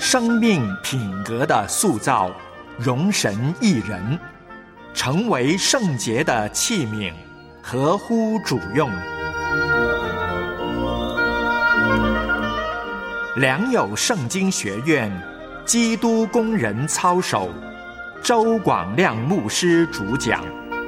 生命品格的塑造，容神益人，成为圣洁的器皿，合乎主用。良友圣经学院基督工人操守，周广亮牧师主讲。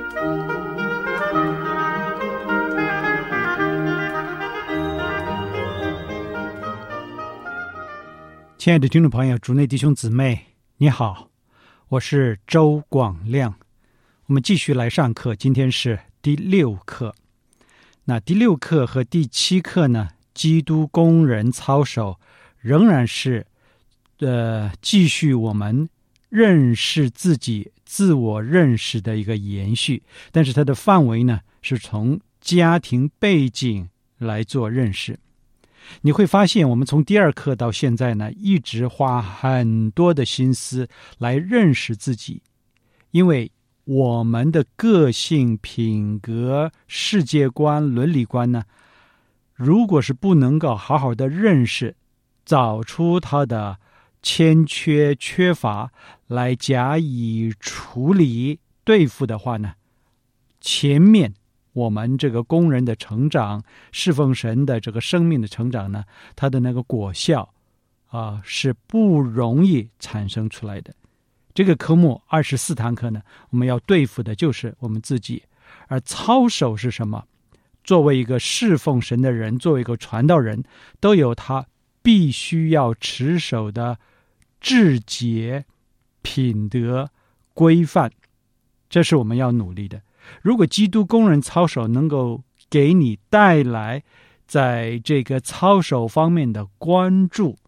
亲爱的听众朋友，主内弟兄姊妹，你好，我是周广亮。我们继续来上课，今天是第6课。那第6课和第7课呢，基督工人操守仍然是继续我们认识自己、自我认识的一个延续，但是它的范围呢是从家庭背景来做认识。你会发现我们从第2课到现在呢，一直花很多的心思来认识自己，因为我们的个性、品格、世界观、伦理观呢，如果是不能够好好的认识，找出它的欠缺、缺乏来加以处理、对付的话呢，前面我们这个工人的成长、侍奉神的这个生命的成长呢，它的那个果效是不容易产生出来的。这个科目24堂课呢，我们要对付的就是我们自己。而操守是什么？作为一个侍奉神的人，作为一个传道人，都有他必须要持守的志节、品德、规范，这是我们要努力的。如果基督工人操守能够给你带来在这个操守方面的关注、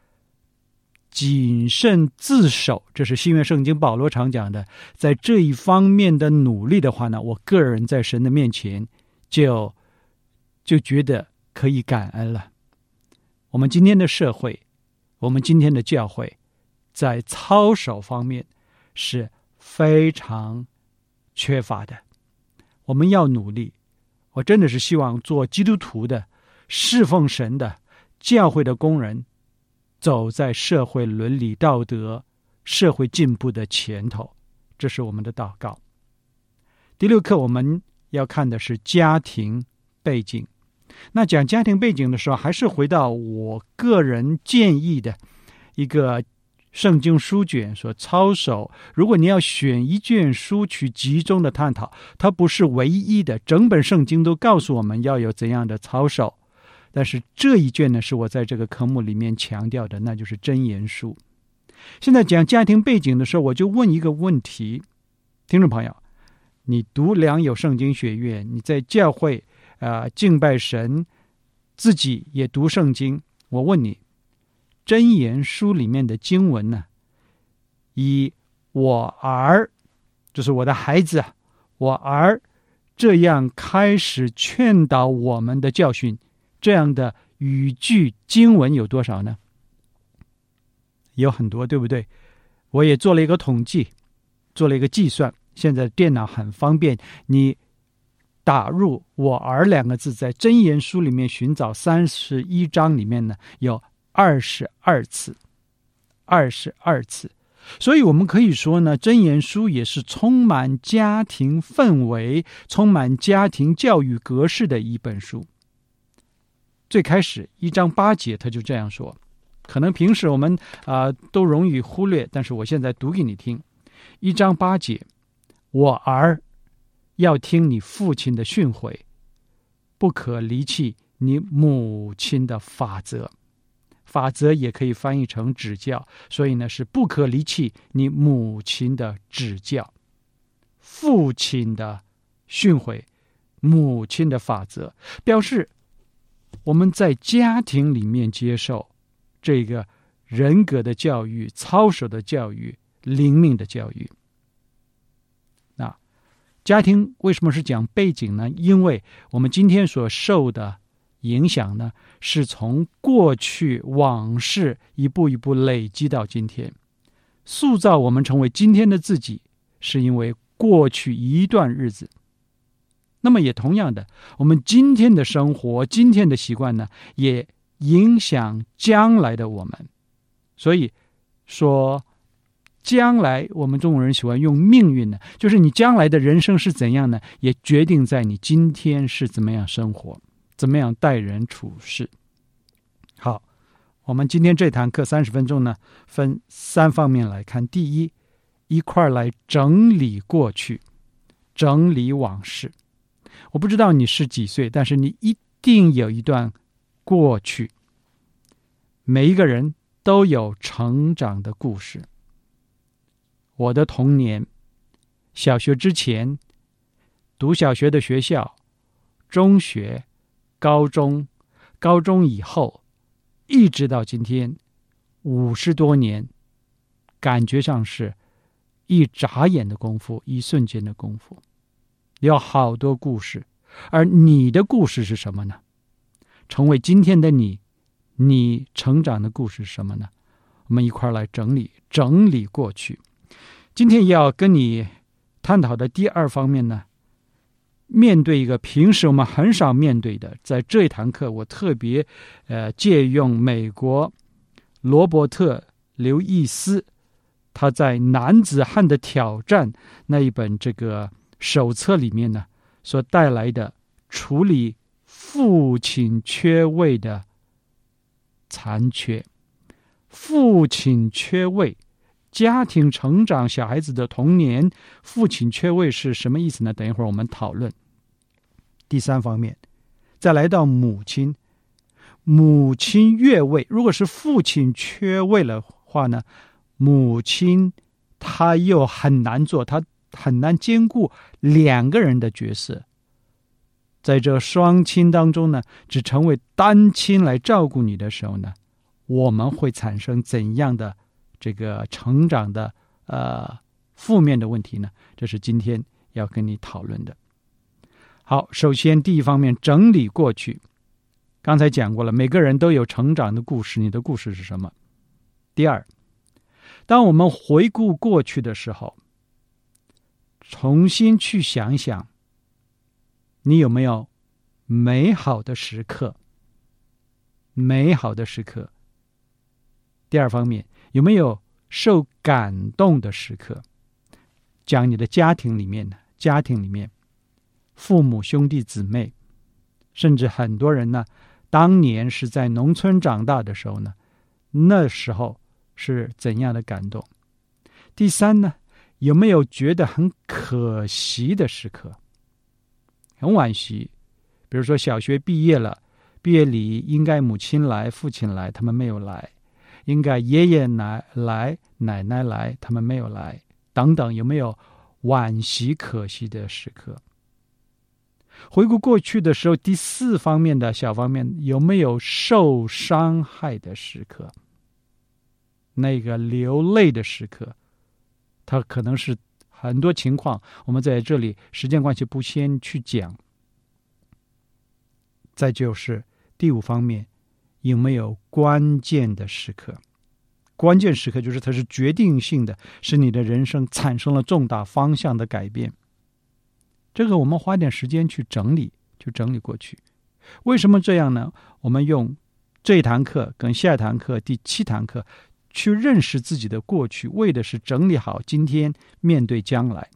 谨慎自守，这是新约圣经保罗常讲的，在这一方面的努力的话呢，我个人在神的面前就觉得可以感恩了。我们今天的社会，我们今天的教会，在操守方面是非常缺乏的。我们要努力，我真的是希望做基督徒的、侍奉神的、教会的工人，走在社会伦理道德、社会进步的前头，这是我们的祷告。第6课我们要看的是家庭背景。那讲家庭背景的时候，还是回到我个人建议的一个圣经书卷所操守。如果你要选一卷书去集中的探讨，它不是唯一的，整本圣经都告诉我们要有怎样的操守，但是这一卷呢，是我在这个科目里面强调的，那就是箴言书。现在讲家庭背景的时候，我就问一个问题，听众朋友，你读良友圣经学院，你在教会敬拜神，自己也读圣经，我问你，箴言书里面的经文呢，以我儿，就是我的孩子，我儿这样开始劝导我们的教训，这样的语句经文有多少呢？有很多，对不对？我也做了一个统计，做了一个计算，现在电脑很方便，你打入我儿2个字，在箴言书里面寻找31章里面呢，有22次，22次。所以我们可以说呢，箴言书也是充满家庭氛围、充满家庭教育格式的一本书。最开始1章8节他就这样说，可能平时我们都容易忽略，但是我现在读给你听。1章8节，我儿要听你父亲的训诲，不可离弃你母亲的法则。法则也可以翻译成指教，所以呢是不可离弃你母亲的指教。父亲的训诲，母亲的法则，表示我们在家庭里面接受这个人格的教育、操守的教育、灵命的教育。家庭为什么是讲背景呢？因为我们今天所受的影响呢，是从过去往事一步一步累积到今天，塑造我们成为今天的自己，是因为过去一段日子。那么也同样的，我们今天的生活、今天的习惯呢，也影响将来的我们。 所以说将来我们中国人喜欢用命运呢，就是你将来的人生是怎样呢，也决定在你今天是怎么样生活，怎么样待人处事。好，我们今天这堂课30分钟呢，分3方面来看。第一，一块儿来整理过去，整理往事。我不知道你是几岁，但是你一定有一段过去。每一个人都有成长的故事。我的童年，小学之前，读小学的学校，中学，高中，高中以后，一直到今天50多年，感觉上是一眨眼的功夫，一瞬间的功夫，有好多故事。而你的故事是什么呢？成为今天的你，你成长的故事是什么呢？我们一块来整理过去。今天要跟你探讨的第2方面呢，面对一个平时我们很少面对的，在这一堂课我特别借用美国罗伯特·刘易斯他在男子汉的挑战那一本这个手册里面呢所带来的处理父亲缺位的残缺。父亲缺位，家庭成长，小孩子的童年，父亲缺位是什么意思呢？等一会儿我们讨论。第3方面，再来到母亲，母亲越位。如果是父亲缺位的话呢，母亲她又很难做，她很难兼顾2个人的角色。在这双亲当中呢，只成为单亲来照顾你的时候呢，我们会产生怎样的这个成长的负面的问题呢？这是今天要跟你讨论的。好，首先第1方面，整理过去。刚才讲过了，每个人都有成长的故事，你的故事是什么？第2，当我们回顾过去的时候，重新去想想，你有没有美好的时刻？美好的时刻。第2方面，有没有受感动的时刻？讲你的家庭里面，父母兄弟姊妹，甚至很多人呢，当年是在农村长大的时候呢，那时候是怎样的感动？第3呢，有没有觉得很可惜的时刻？很惋惜，比如说小学毕业了，毕业礼应该母亲来父亲来，他们没有来，应该爷爷来奶奶来，他们没有来，等等，有没有惋惜可惜的时刻？回顾过去的时候，第4方面的小方面，有没有受伤害的时刻？那个流泪的时刻，它可能是很多情况，我们在这里时间关系不先去讲。再就是第5方面，有没有关键的时刻？关键时刻就是它是决定性的，使你的人生产生了重大方向的改变。这个我们花点时间去整理过去。为什么这样呢？我们用这一堂课跟下一堂课第7堂课去认识自己的过去，为的是整理好今天，面对将来。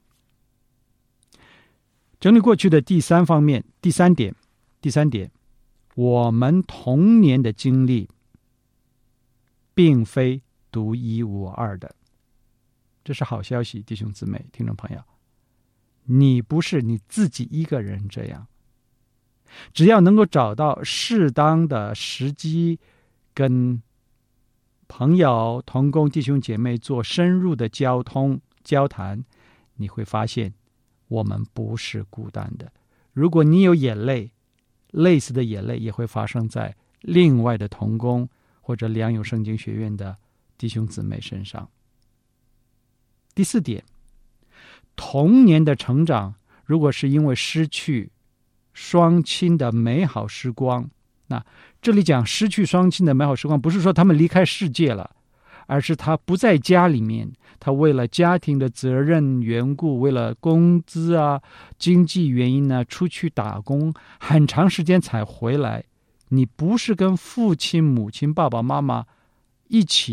整理过去的第3方面，第三点，我们童年的经历并非独一无二的。这是好消息，弟兄姊妹听众朋友，你不是你自己一个人这样。只要能够找到适当的时机，跟朋友同工弟兄姐妹做深入的交谈，你会发现我们不是孤单的。如果你有眼泪，类似的眼泪也会发生在另外的同工或者良友圣经学院的弟兄姊妹身上。第4点，童年的成长如果是因为失去双亲的美好时光，那这里讲失去双亲的美好时光，不是说他们离开世界了，而是他不在家里面，他为了家庭的责任缘故，为了工资啊、经济原因呢，出去打工，很长时间才回来。你不是跟父亲、母亲、爸爸妈妈一起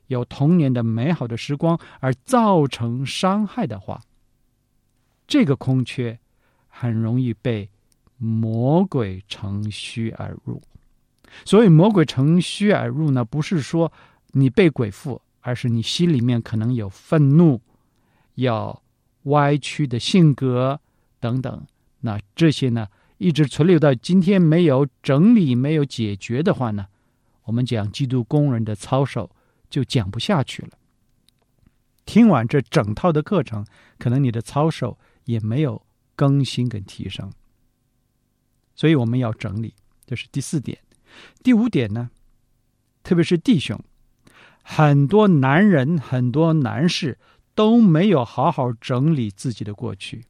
有童年的美好的时光而造成伤害的话，这个空缺很容易被魔鬼乘虚而入。所以魔鬼乘虚而入呢，不是说你被鬼附，而是你心里面可能有愤怒，有歪曲的性格等等。那这些呢，一直存留到今天没有整理、没有解决的话呢，我们讲基督工人的操守就讲不下去了。听完这整套的课程，可能你的操守也没有更新跟提升。所以我们要整理，这是第4点。第5点呢，特别是弟兄，很多男人很多男士都没有好好整理自己的过去，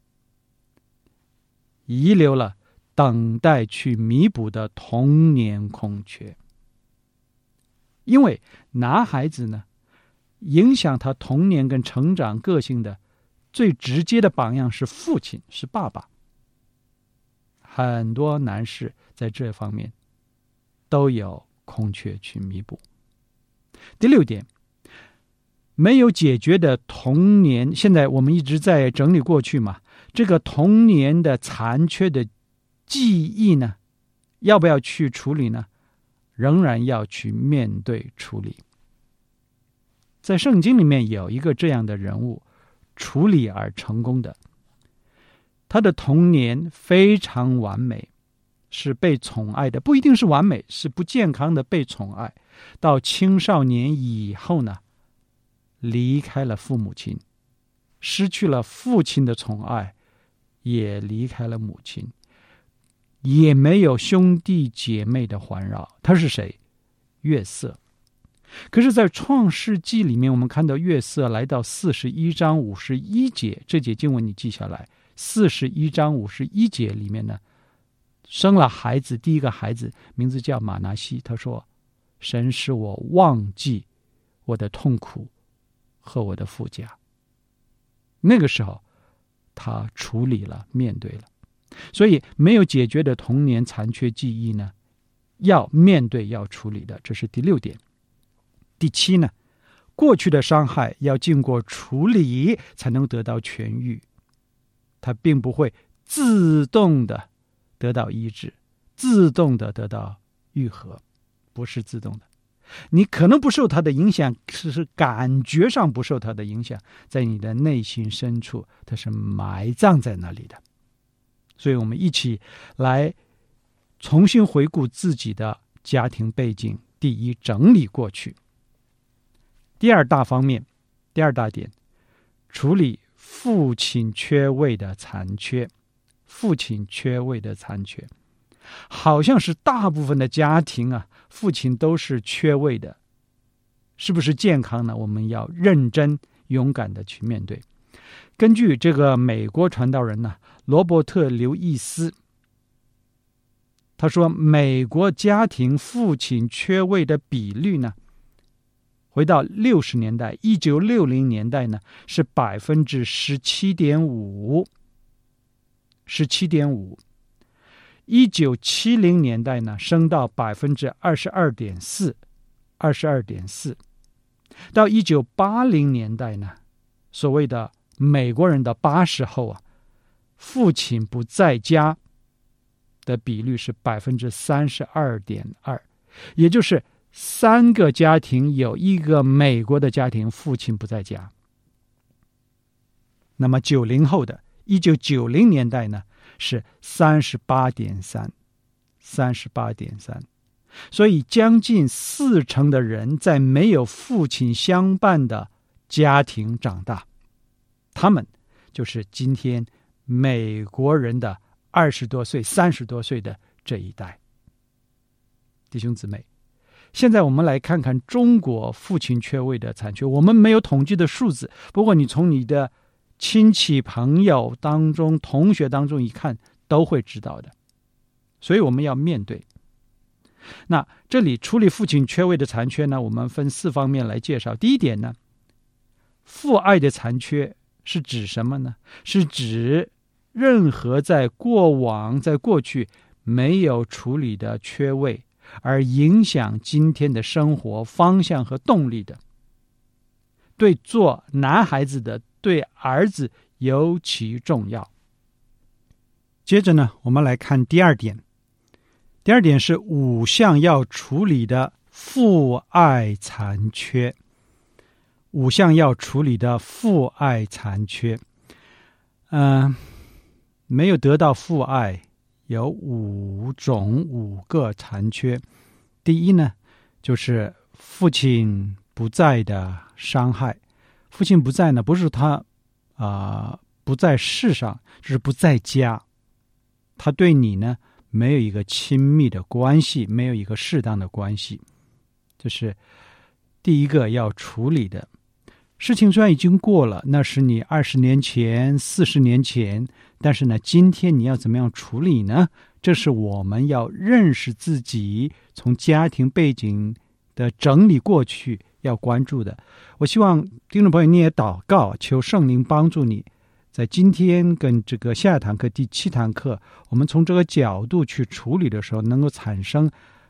遗留了等待去弥补的童年空缺。因为男孩子呢，影响他童年跟成长个性的最直接的榜样是父亲，是爸爸。很多男士在这方面都有空缺去弥补。第6点，没有解决的童年，现在我们一直在整理过去嘛，这个童年的残缺的记忆呢，要不要去处理呢？仍然要去面对处理。在圣经里面有一个这样的人物，处理而成功的，他的童年非常完美，是被宠爱的，不一定是完美，是不健康的被宠爱。到青少年以后呢，离开了父母亲，失去了父亲的宠爱，也离开了母亲，也没有兄弟姐妹的环绕。他是谁？约瑟。可是在创世纪里面，我们看到约瑟来到41章51节，这节经文你记下来，41章51节里面呢，生了孩子，第一个孩子名字叫马拿西。他说，神使我忘记我的痛苦和我的父家。那个时候他处理了，面对了。所以没有解决的童年残缺记忆呢，要面对，要处理的，这是第6点。第7呢，过去的伤害要经过处理才能得到痊愈，它并不会自动的得到医治，自动的得到愈合，不是自动的。你可能不受它的影响，是感觉上不受它的影响，在你的内心深处它是埋葬在那里的。所以我们一起来重新回顾自己的家庭背景。第一，整理过去。第2大方面，第2大点，处理父亲缺位的残缺。父亲缺位的残缺，好像是大部分的家庭啊，父亲都是缺位的，是不是健康呢？我们要认真勇敢的去面对。根据这个美国传道人呢，罗伯特·刘易斯，他说美国家庭父亲缺位的比率呢，回到60年代，1960年代呢是17.5%， 17.5%，1970年代呢升到22.4%，到1980年代呢，所谓的美国人的80后啊，父亲不在家的比率是32.2%，也就是3个家庭有1个美国的家庭父亲不在家。那么90后的1990年代呢是38.3%，所以将近40%的人在没有父亲相伴的家庭长大，他们就是今天美国人的20多岁、30多岁的这一代。弟兄姊妹，现在我们来看看中国父亲缺位的残缺。我们没有统计的数字，不过你从你的亲戚朋友当中、同学当中一看，都会知道的。所以我们要面对。那这里处理父亲缺位的残缺呢，我们分4方面来介绍。第一点呢，父爱的残缺是指什么呢？是指任何在过去没有处理的缺位，而影响今天的生活方向和动力的， 对做男孩子的，对儿子尤其重要。接着呢，我们来看第二点。第二点是5项要处理的父爱残缺。5项要处理的父爱残缺。没有得到父爱，有5个残缺。第一呢，就是父亲不在的伤害。父亲不在呢，不是他不在世上，就是不在家。他对你呢没有一个亲密的关系，没有一个适当的关系，这是第一个要处理的。事情虽然已经过了，那是你20年前、40年前，但是呢，今天你要怎么样处理呢？这是我们要认识自己，从家庭背景的整理过去要关注的。我希望听众朋友你也祷告，求圣灵帮助你，在今天跟这个下一堂课第7堂课，我们从这个角度去处理的时候，能够产生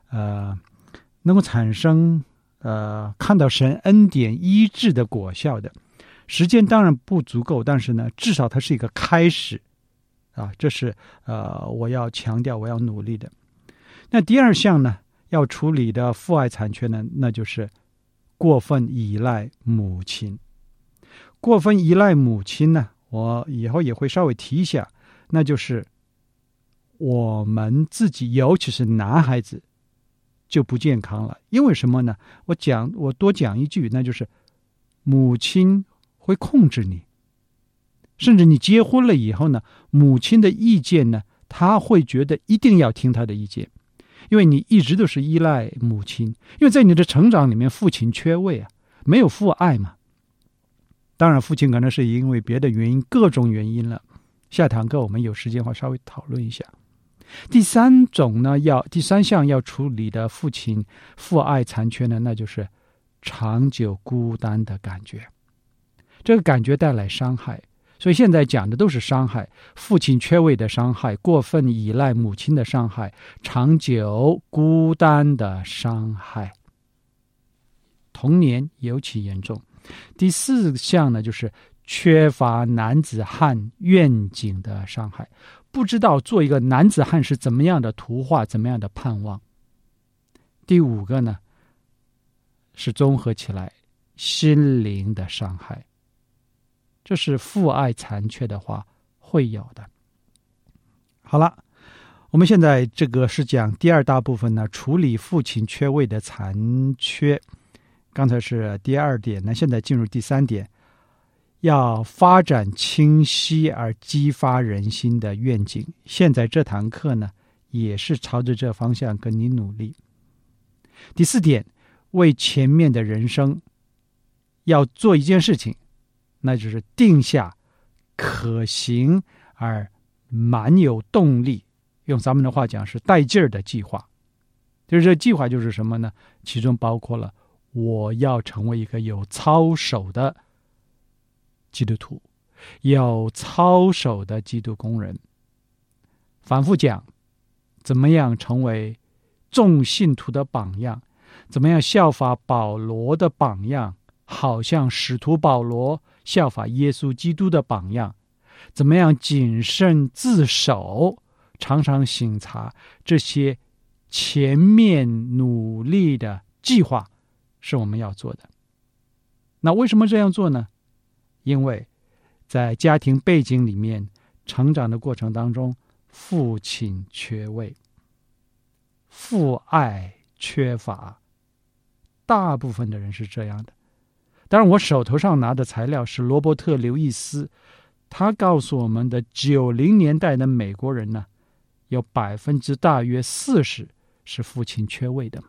看到神恩典医治的果效的。时间当然不足够，但是呢，至少它是一个开始这是我要强调，我要努力的。那第二项呢，要处理的父爱残缺呢，那就是过分依赖母亲。过分依赖母亲呢，我以后也会稍微提一下，那就是我们自己，尤其是男孩子就不健康了。因为什么呢？我多讲一句，那就是母亲会控制你，甚至你结婚了以后呢，母亲的意见呢，他会觉得一定要听他的意见，因为你一直都是依赖母亲，因为在你的成长里面，父亲缺位没有父爱嘛。当然父亲可能是因为别的原因，各种原因了，下堂课我们有时间会稍微讨论一下。第三项要处理的父爱残缺呢，那就是长久孤单的感觉。这个感觉带来伤害，所以现在讲的都是伤害，父亲缺位的伤害，过分依赖母亲的伤害，长久孤单的伤害，童年尤其严重。第4项呢，就是缺乏男子汉愿景的伤害，不知道做一个男子汉是怎么样的图画，怎么样的盼望。第5个呢，是综合起来心灵的伤害，这是父爱残缺的话会有的。好了，我们现在这个是讲第2大部分呢，处理父亲缺位的残缺。刚才是第2点，那现在进入第3点，要发展清晰而激发人心的愿景。现在这堂课呢，也是朝着这方向跟你努力。第4点，为前面的人生要做一件事情，那就是定下可行而蛮有动力，用咱们的话讲是带劲儿的计划。就是这计划就是什么呢？其中包括了我要成为一个有操守的基督徒，有操守的基督工人。反复讲怎么样成为众信徒的榜样，怎么样效法保罗的榜样，好像使徒保罗效法耶稣基督的榜样，怎么样谨慎自守，常常省察，这些前面努力的计划是我们要做的。那为什么这样做呢？因为在家庭背景里面成长的过程当中，父亲缺位，父爱缺乏，大部分的人是这样的。当然我手头上拿的材料是罗伯特·刘易斯，他告诉我们的90年代的美国人呢，有大约40%是父亲缺位的嘛。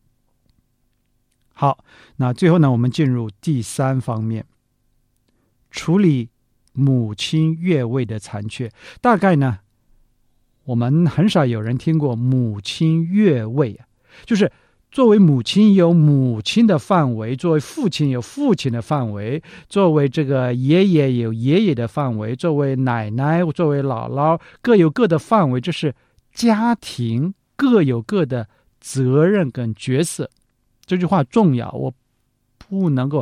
好，那最后呢，我们进入第3方面，处理母亲越位的残缺。大概呢，我们很少有人听过母亲越位，就是作为母亲有母亲的范围，作为父亲有父亲的范围，作为这个爷爷有爷爷的范围，作为奶奶作为姥姥各有各的范围，这是家庭各有各的责任跟角色。这句话重要，我不能够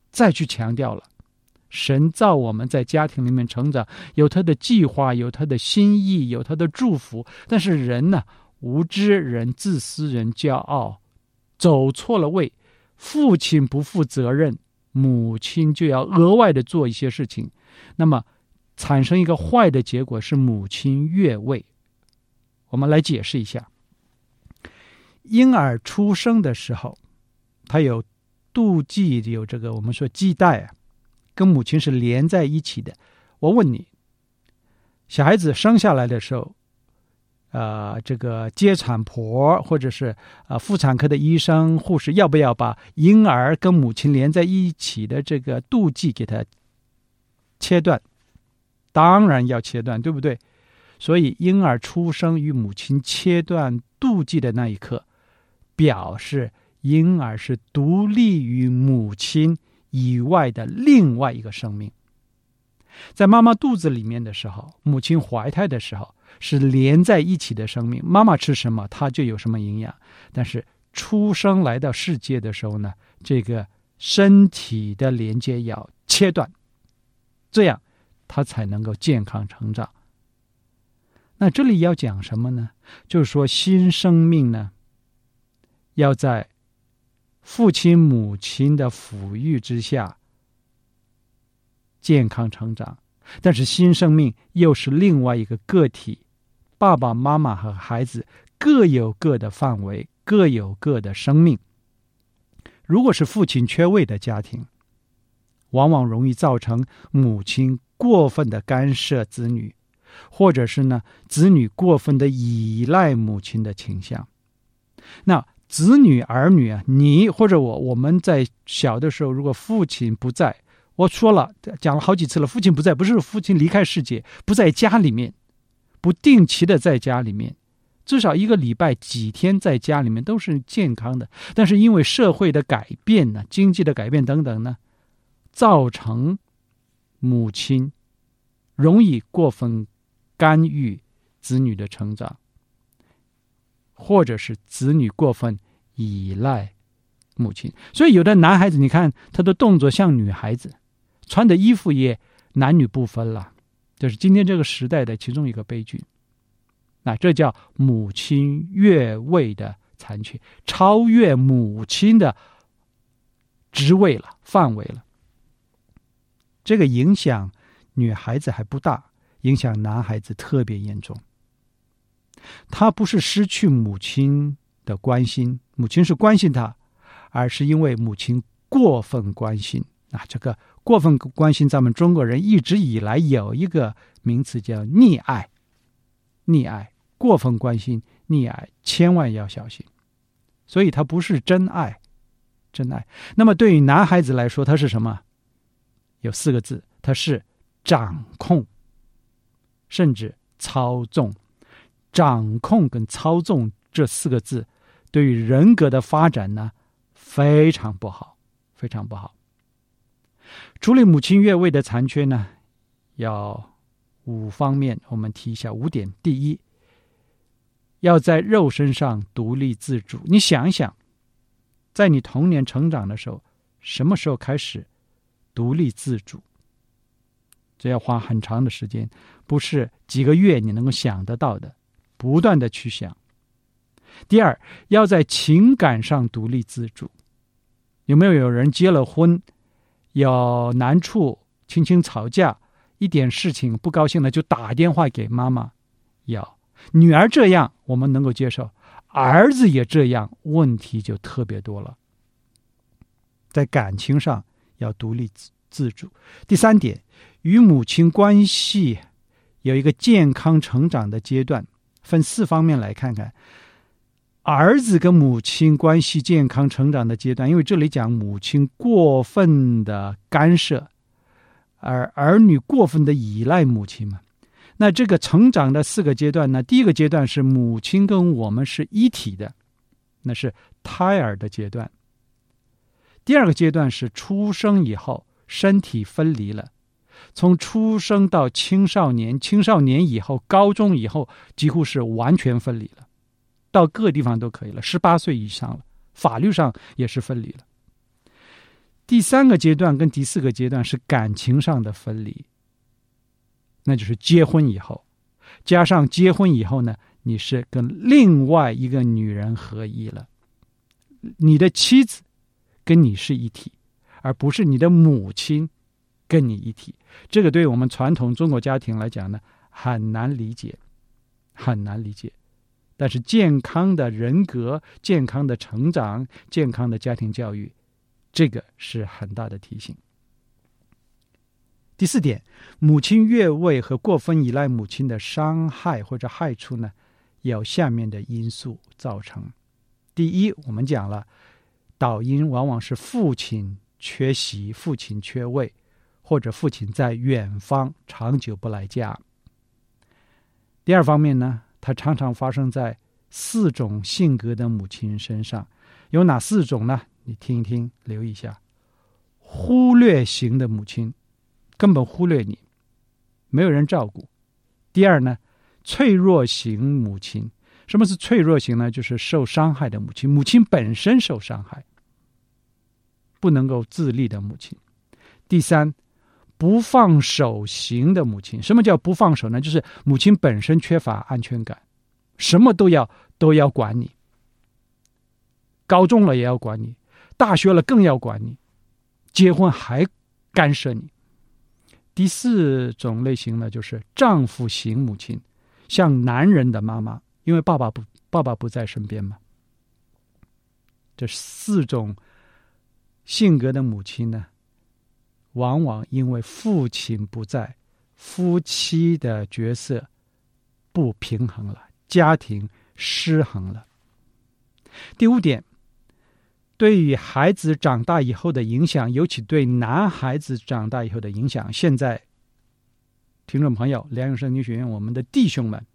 再去强调了。神造我们在家庭里面成长，有他的计划，有他的心意，有他的祝福。但是人呢，无知，人自私，人骄傲，走错了位，父亲不负责任，母亲就要额外的做一些事情，那么产生一个坏的结果是母亲越位。我们来解释一下，婴儿出生的时候，他有妒忌，有这个我们说脐带啊，跟母亲是连在一起的。我问你，小孩子生下来的时候，这个接产婆或者是妇产科的医生护士要不要把婴儿跟母亲连在一起的这个妒忌给他切断？当然要切断，对不对？所以婴儿出生与母亲切断妒忌的那一刻，表示婴儿是独立于母亲以外的另外一个生命。在妈妈肚子里面的时候，母亲怀胎的时候是连在一起的生命，妈妈吃什么它就有什么营养。但是出生来到世界的时候呢，这个身体的连接要切断，这样他才能够健康成长。那这里要讲什么呢？就是说新生命呢，要在父亲母亲的抚育之下健康成长，但是新生命又是另外一个个体，爸爸妈妈和孩子各有各的范围，各有各的生命。如果是父亲缺位的家庭，往往容易造成母亲过分的干涉子女，或者是呢子女过分的依赖母亲的倾向。那子女儿女啊，你或者我们在小的时候，如果父亲不在，我说了讲了好几次了，父亲不在不是父亲离开世界，不在家里面，不定期的在家里面，至少一个礼拜几天在家里面都是健康的。但是因为社会的改变呢，经济的改变等等呢，造成母亲容易过分干预子女的成长，或者是子女过分依赖母亲。所以有的男孩子你看他的动作像女孩子，穿的衣服也男女不分了，这是今天这个时代的其中一个悲剧。那这叫母亲越位的残缺，超越母亲的职位了，范围了。这个影响女孩子还不大，影响男孩子特别严重。他不是失去母亲的关心，母亲是关心他，而是因为母亲过分关心。这个过分关心，咱们中国人一直以来有一个名词叫溺爱。溺爱，过分关心，溺爱，千万要小心。所以他不是真爱，真爱。那么对于男孩子来说，他是什么？有4个字，他是掌控，甚至操纵。掌控跟操纵这4个字，对于人格的发展呢，非常不好，非常不好。处理母亲越位的残缺呢，要5方面，我们提一下5点。第一，要在肉身上独立自主。你想一想，在你童年成长的时候，什么时候开始独立自主？这要花很长的时间，不是几个月你能够想得到的，不断的去想。第二，要在情感上独立自主。有没有人结了婚，有难处，轻轻吵架，一点事情不高兴了就打电话给妈妈？有。女儿这样我们能够接受，儿子也这样，问题就特别多了。在感情上要独立自主。第3点，与母亲关系有一个健康成长的阶段，分4方面来看看。儿子跟母亲关系健康成长的阶段，因为这里讲母亲过分的干涉，而儿女过分的依赖母亲嘛。那这个成长的4个阶段呢，第一个阶段是母亲跟我们是一体的，那是胎儿的阶段。第2个阶段是出生以后身体分离了，从出生到青少年，青少年以后高中以后几乎是完全分离了，到各个地方都可以了，18岁以上了，法律上也是分离了。 第3个阶段跟第4个阶段是感情上的分离，那就是结婚以后，加上结婚以后呢，你是跟另外一个女人合一了，你的妻子跟你是一体，而不是你的母亲跟你一体。这个对我们传统中国家庭来讲呢，很难理解，很难理解。但是健康的人格、健康的成长、健康的家庭教育，这个是很大的提醒。第4点，母亲越位和过分依赖母亲的伤害或者害处呢，有下面的因素造成。第一，我们讲了，导因往往是父亲缺席、父亲缺位，或者父亲在远方长久不来家。第2方面呢，它常常发生在4种性格的母亲身上。有哪4种呢？你听一听，留意一下。忽略型的母亲，根本忽略你，没有人照顾。第2呢，脆弱型母亲。什么是脆弱型呢？就是受伤害的母亲，母亲本身受伤害，不能够自立的母亲。第3，不放手型的母亲。什么叫不放手呢？就是母亲本身缺乏安全感，什么都要管你，高中了也要管你，大学了更要管你，结婚还干涉你。第4种类型呢，就是丈夫型母亲，像男人的妈妈，因为爸爸不在身边嘛。这4种性格的母亲呢，往往因为父亲不在，夫妻的角色不平衡了，家庭失衡了。第5点，对于孩子长大以后的影响，尤其对男孩子长大以后的影响，现在听众朋友，良友圣经学院我们的弟兄们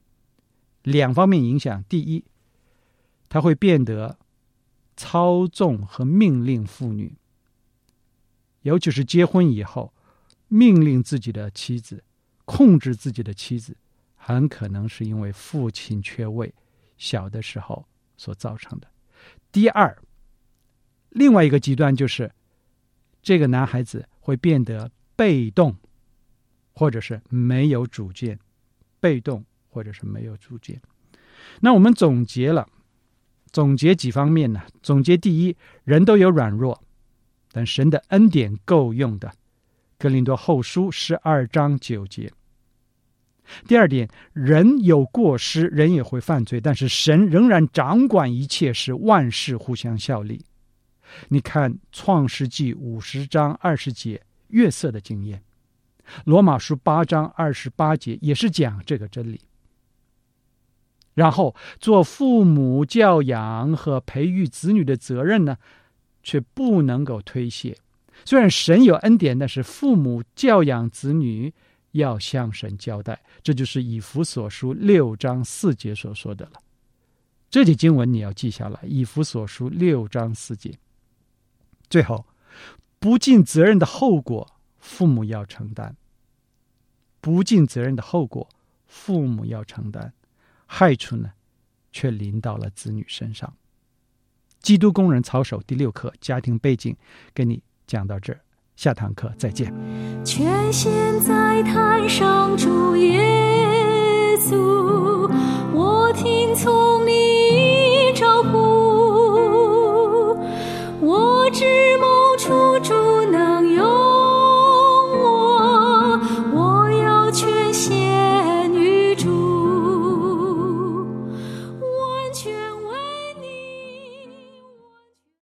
2方面影响。第一，他会变得操纵和命令妇女，尤其是结婚以后，命令自己的妻子，控制自己的妻子，很可能是因为父亲缺位，小的时候所造成的。第2，另外一个极端就是这个男孩子会变得被动，或者是没有主见。被动或者是没有主见。那我们总结几方面呢？总结第一，人都有软弱，但神的恩典够用的，哥林多后书12章9节。第2点，人有过失，人也会犯罪，但是神仍然掌管一切，使万事互相效力。你看创世纪50章20节约瑟的经验，罗马书8章28节也是讲这个真理。然后做父母教养和培育子女的责任呢，却不能够推卸。虽然神有恩典，但是父母教养子女要向神交代，这就是以弗所书6章4节所说的了。这节经文你要记下来，以弗所书6章4节。最后，不尽责任的后果，父母要承担。不尽责任的后果，父母要承担。害处呢，却临到了子女身上。基督工人操守第6课，家庭背景，跟你讲到这儿，下堂课再见。 全心在坛上主耶